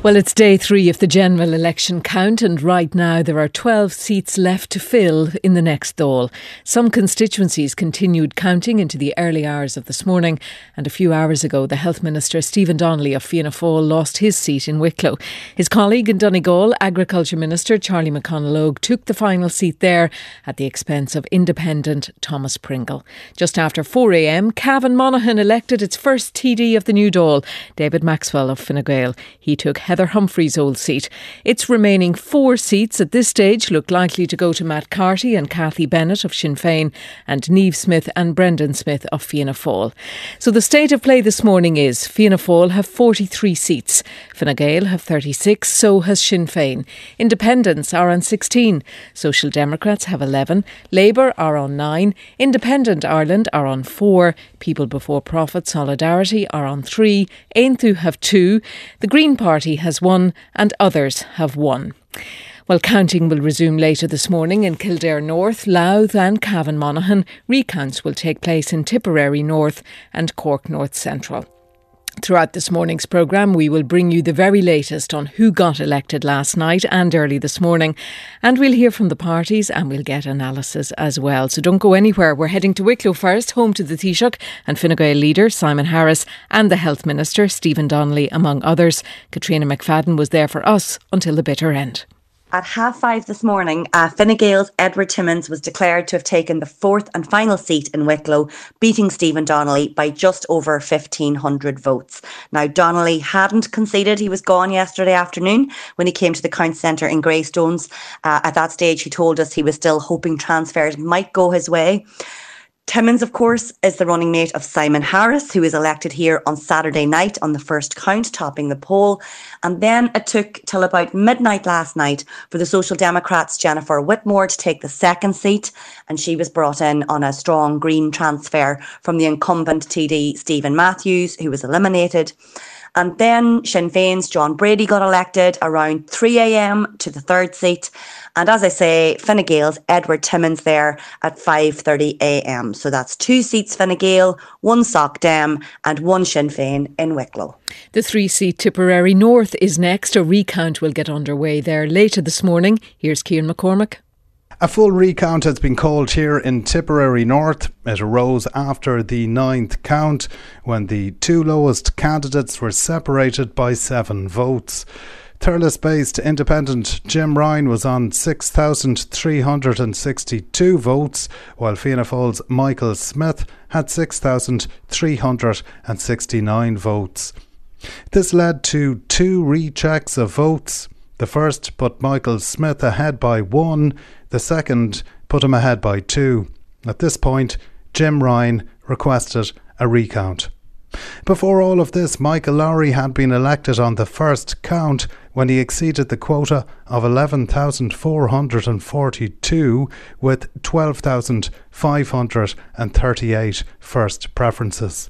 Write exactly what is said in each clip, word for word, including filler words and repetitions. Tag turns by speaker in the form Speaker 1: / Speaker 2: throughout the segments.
Speaker 1: Well, it's day three of the general election count, and right now there are twelve seats left to fill in the next Dáil. Some constituencies continued counting into the early hours of this morning, and a few hours ago the Health Minister Stephen Donnelly of Fianna Fáil lost his seat in Wicklow. His colleague in Donegal, Agriculture Minister Charlie McConalogue, took the final seat there at the expense of independent Thomas Pringle. Just after four a m, Cavan Monaghan elected its first T D of the new Dáil, David Maxwell of Fine Gael. He took Heather Humphrey's old seat. Its remaining four seats at this stage look likely to go to Matt Carty and Cathy Bennett of Sinn Féin and Niamh Smith and Brendan Smith of Fianna Fáil. So the state of play this morning is Fianna Fáil have forty-three seats, Fine Gael have thirty-six, so has Sinn Féin. Independents are on sixteen, Social Democrats have eleven, Labour are on nine, Independent Ireland are on four, People Before Profit Solidarity are on three, Aonthu have two, the Green Party has one and others have one. Well, counting will resume later this morning in Kildare North, Louth and Cavan Monaghan. Recounts will take place in Tipperary North and Cork North Central. Throughout this morning's programme, we will bring you the very latest on who got elected last night and early this morning. And we'll hear from the parties and we'll get analysis as well. So don't go anywhere. We're heading to Wicklow first, home to the Taoiseach and Fine Gael leader Simon Harris and the Health Minister Stephen Donnelly, among others. Katrina McFadden was there for us until the bitter end.
Speaker 2: At half five this morning, uh, Fine Gael's Edward Timmins was declared to have taken the fourth and final seat in Wicklow, beating Stephen Donnelly by just over fifteen hundred votes. Now, Donnelly hadn't conceded. He was gone yesterday afternoon when he came to the Count Centre in Greystones. Uh, at that stage, he told us he was still hoping transfers might go his way. Timmins, of course, is the running mate of Simon Harris, who was elected here on Saturday night on the first count, topping the poll. And then it took till about midnight last night for the Social Democrats' Jennifer Whitmore to take the second seat, and she was brought in on a strong Green transfer from the incumbent T D Stephen Matthews, who was eliminated. And then Sinn Féin's John Brady got elected around three a m to the third seat. And as I say, Fine Gael's Edward Timmins there at five thirty a m. So that's two seats Fine Gael, one Soc Dem and one Sinn Féin in Wicklow.
Speaker 1: The three-seat Tipperary North is next. A recount will get underway there later this morning. Here's Ciaran McCormack.
Speaker 3: A full recount has been called here in Tipperary North. It arose after the ninth count when the two lowest candidates were separated by seven votes. Thurles-based independent Jim Ryan was on six thousand three hundred sixty-two votes, while Fianna Fáil's Michael Smith had six thousand three hundred sixty-nine votes. This led to two rechecks of votes. The first put Michael Smith ahead by one, the second put him ahead by two. At this point, Jim Ryan requested a recount. Before all of this, Michael Lowry had been elected on the first count when he exceeded the quota of eleven thousand four hundred forty-two with twelve thousand five hundred thirty-eight first preferences.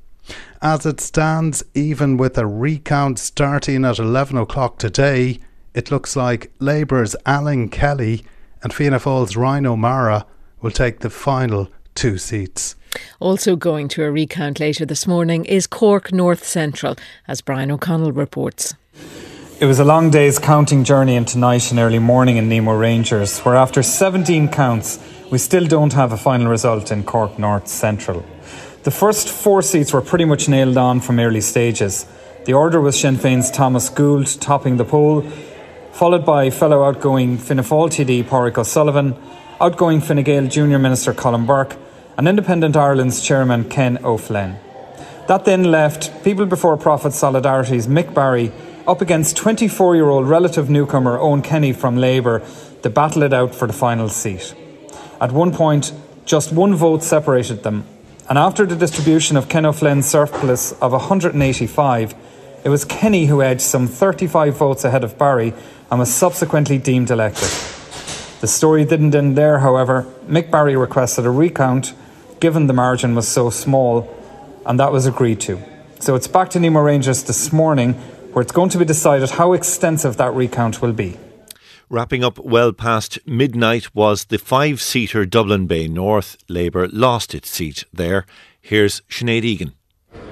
Speaker 3: As it stands, even with a recount starting at eleven o'clock today, it looks like Labour's Alan Kelly and Fianna Fáil's Ryan O'Mara will take the final two seats.
Speaker 1: Also going to a recount later this morning is Cork North Central, as Brian O'Connell reports.
Speaker 4: It was a long day's counting journey into night and early morning in Nemo Rangers, where after seventeen counts, we still don't have a final result in Cork North Central. The first four seats were pretty much nailed on from early stages. The order was Sinn Féin's Thomas Gould topping the poll, followed by fellow outgoing Fianna Fáil T D Pádraig O'Sullivan, outgoing Fine Gael Junior Minister Colin Burke, and Independent Ireland's Chairman Ken O'Flynn. That then left People Before Profit Solidarity's Mick Barry up against twenty-four-year-old relative newcomer Owen Kenny from Labour to battle it out for the final seat. At one point, just one vote separated them, and after the distribution of Ken O'Flynn's surplus of one hundred eighty-five, it was Kenny who edged some thirty-five votes ahead of Barry and was subsequently deemed elected. The story didn't end there, however. Mick Barry requested a recount, given the margin was so small, and that was agreed to. So it's back to Nemo Rangers this morning, where it's going to be decided how extensive that recount will be.
Speaker 5: Wrapping up well past midnight was the five-seater Dublin Bay North. Labour lost its seat there. Here's Sinead Egan.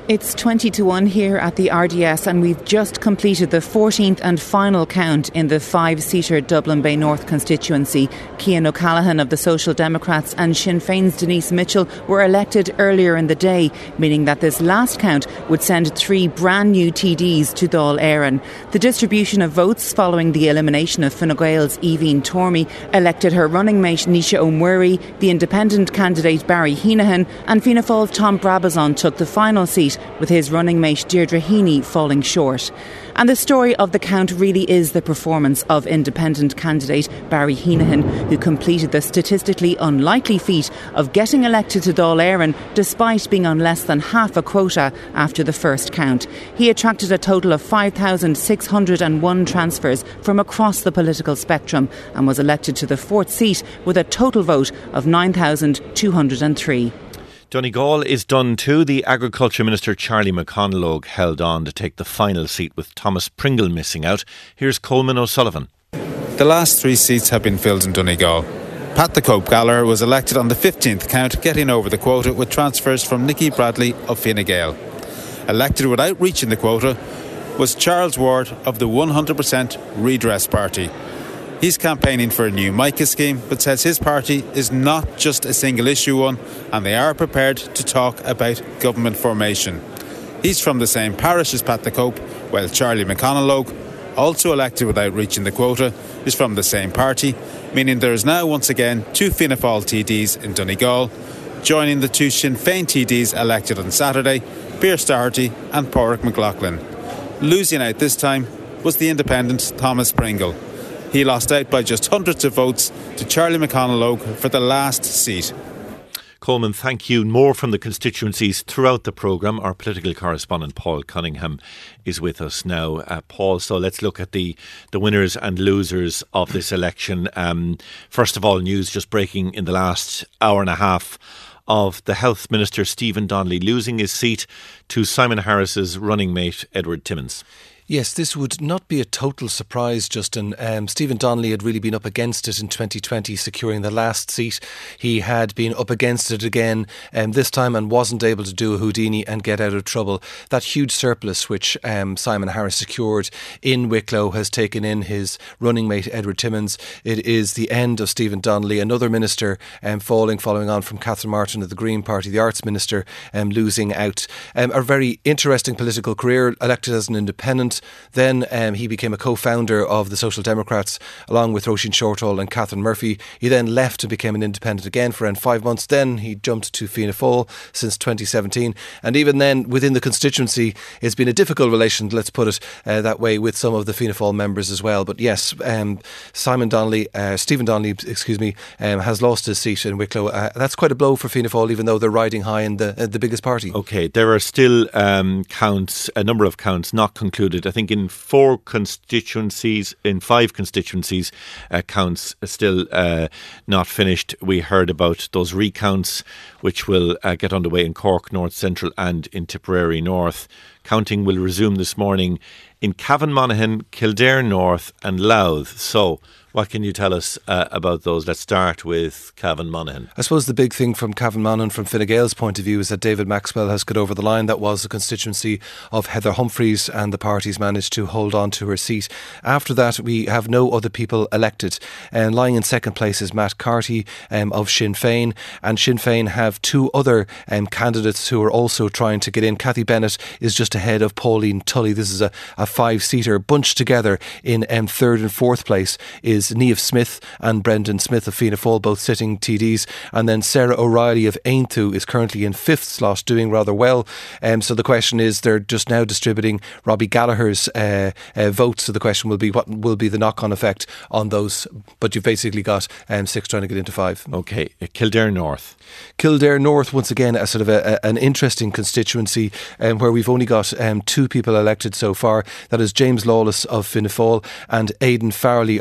Speaker 6: It's twenty to one here at the R D S, and we've just completed the fourteenth and final count in the five-seater Dublin Bay North constituency. Cian O'Callaghan of the Social Democrats and Sinn Féin's Denise Mitchell were elected earlier in the day, meaning that this last count would send three brand new T Ds to Dáil Éireann. The distribution of votes following the elimination of Fine Gael's Eveen Tormey elected her running mate Nisha O'Murray, the independent candidate Barry Heenahan, and Fianna Fáil's Tom Brabazon took the final seat, with his running mate Deirdre Heaney falling short. And the story of the count really is the performance of independent candidate Barry Heenahan, who completed the statistically unlikely feat of getting elected to Dáil Éireann despite being on less than half a quota after the first count. He attracted a total of five thousand six hundred one transfers from across the political spectrum and was elected to the fourth seat with a total vote of nine thousand two hundred three.
Speaker 5: Donegal is done too. The Agriculture Minister Charlie McConalogue held on to take the final seat with Thomas Pringle missing out. Here's Coleman O'Sullivan.
Speaker 7: The last three seats have been filled in Donegal. Pat the Cope Gallagher was elected on the fifteenth count, getting over the quota with transfers from Nicky Bradley of Fine Gael. Elected without reaching the quota was Charles Ward of the one hundred percent Redress Party. He's campaigning for a new MICA scheme, but says his party is not just a single issue one, and they are prepared to talk about government formation. He's from the same parish as Pat the Cope, while Charlie McConalogue, also elected without reaching the quota, is from the same party, meaning there is now once again two Fianna Fáil T Ds in Donegal, joining the two Sinn Féin T Ds elected on Saturday, Pierce Doherty and Pádraig McLaughlin. Losing out this time was the independent Thomas Pringle. He lost out by just hundreds of votes to Charlie McConalogue for the last seat.
Speaker 5: Coleman, thank you. More from the constituencies throughout the programme. Our political correspondent Paul Cunningham is with us now. Uh, Paul, so let's look at the, the winners and losers of this election. Um, first of all, news just breaking in the last hour and a half of the Health Minister Stephen Donnelly losing his seat to Simon Harris's running mate Edward Timmins.
Speaker 8: Yes, this would not be a total surprise, Justin. Um, Stephen Donnelly had really been up against it in twenty twenty, securing the last seat. He had been up against it again um, this time and wasn't able to do a Houdini and get out of trouble. That huge surplus which um, Simon Harris secured in Wicklow has taken in his running mate Edward Timmins. It is the end of Stephen Donnelly, another minister um, falling, following on from Catherine Martin of the Green Party, the Arts Minister, um, losing out. Um, a very interesting political career, elected as an independent. Then um, he became a co-founder of the Social Democrats along with Roisin Shortall and Catherine Murphy. He then left and became an independent again for around five months. Then he jumped to Fianna Fáil since twenty seventeen. And even then, within the constituency, it's been a difficult relation, let's put it uh, that way, with some of the Fianna Fáil members as well. But yes, um, Simon Donnelly, uh, Stephen Donnelly, excuse me, um, has lost his seat in Wicklow. Uh, that's quite a blow for Fianna Fáil, even though they're riding high in the uh, the biggest party.
Speaker 5: OK, there are still um, counts, a number of counts not concluded. I think in four constituencies, in five constituencies, uh, counts still uh, not finished. We heard about those recounts which will uh, get underway in Cork North Central and in Tipperary North. Counting will resume this morning in Cavan Monaghan, Kildare North and Louth. So what can you tell us uh, about those? Let's start with Cavan Monaghan.
Speaker 8: I suppose the big thing from Cavan Monaghan, from Fine Gael's point of view, is that David Maxwell has got over the line. That was the constituency of Heather Humphreys, and the party's managed to hold on to her seat. After that, we have no other people elected. And lying in second place is Matt Carty um, of Sinn Féin, and Sinn Féin have two other um, candidates who are also trying to get in. Cathy Bennett is just ahead of Pauline Tully. This is a, a five-seater. Bunched together in um, third and fourth place is Niamh Smith and Brendan Smith of Fianna Fáil, both sitting T Ds, and then Sarah O'Reilly of Aonthu is currently in fifth slot, doing rather well. Um, so the question is, they're just now distributing Robbie Gallagher's uh, uh, votes, so the question will be what will be the knock-on effect on those. But you've basically got um, six trying to get into five.
Speaker 5: OK, Kildare North.
Speaker 8: Kildare North, once again, a sort of a, a, an interesting constituency um, where we've only got um, two people elected so far. That is James Lawless of Fianna Fáil and Aidan Farrelly of the Social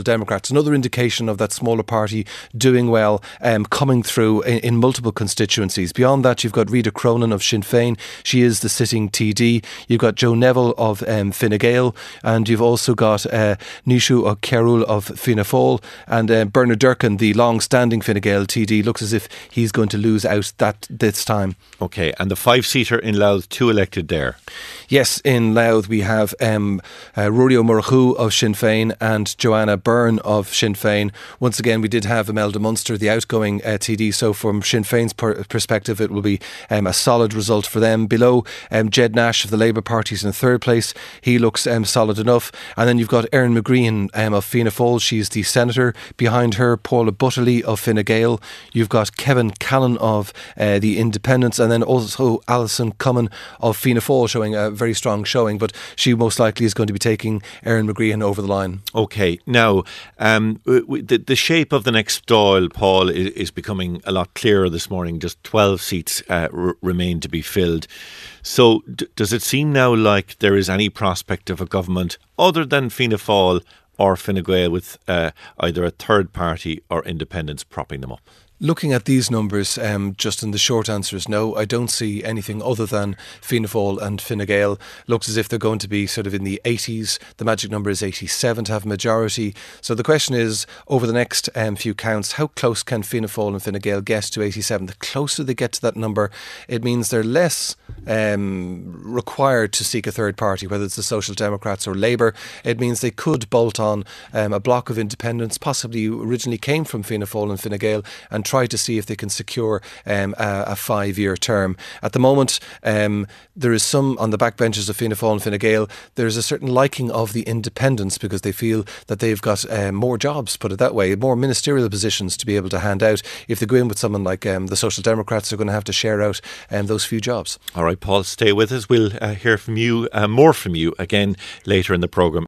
Speaker 8: Democrats. Another indication of that smaller party doing well, um, coming through in, in multiple constituencies. Beyond that, you've got Rita Cronin of Sinn Féin. She is the sitting T D. You've got Joe Neville of um, Fine Gael, and you've also got uh, Nishu O'Carroll of Fianna Fáil, and uh, Bernard Durkin, the long-standing Fine Gael T D, looks as if he's going to lose out that this time.
Speaker 5: Okay, and the five-seater in Louth, two elected there.
Speaker 8: Yes, in Louth we have um, uh, Rory O'Murchu of Sinn Féin and Joanna Byrne of Sinn Féin. Once again, we did have Imelda Munster, the outgoing uh, T D, so from Sinn Féin's per- perspective it will be um, a solid result for them. Below, um, Jed Nash of the Labour Party is in third place. He looks um, solid enough. And then you've got Erin McGreehan um, of Fianna Fáil. She's the senator. Behind her, Paula Butterley of Fine Gael. You've got Kevin Callan of uh, the Independents, and then also Alison Cummin of Fianna Fáil, showing a very strong showing, but she most likely is going to be taking Erin McGreehan over the line.
Speaker 5: Okay, now um, the, the shape of the next Dáil, Paul, is, is becoming a lot clearer this morning. Just twelve seats uh, r- remain to be filled. So d- does it seem now like there is any prospect of a government other than Fianna Fáil or Fine Gael with uh, either a third party or independents propping them up?
Speaker 8: Looking at these numbers, um, Justin, the short answer is no. I don't see anything other than Fianna Fáil and Fine Gael. Looks as if they're going to be sort of in the eighties. The magic number is eighty-seven to have a majority. So the question is, over the next um, few counts, how close can Fianna Fáil and Fine Gael get to eighty-seven? The closer they get to that number, it means they're less um, required to seek a third party, whether it's the Social Democrats or Labour. It means they could bolt on um, a block of independents, possibly originally came from Fianna Fáil and Fine Gael, and try to see if they can secure um, a, a five-year term. At the moment, um, there is some on the backbenches of Fianna Fáil and Fine Gael. There is a certain liking of the independents because they feel that they've got um, more jobs, put it that way, more ministerial positions to be able to hand out. If they go in with someone like um, the Social Democrats, they're going to have to share out um, those few jobs.
Speaker 5: All right, Paul, stay with us. We'll uh, hear from you, uh, more from you again later in the programme.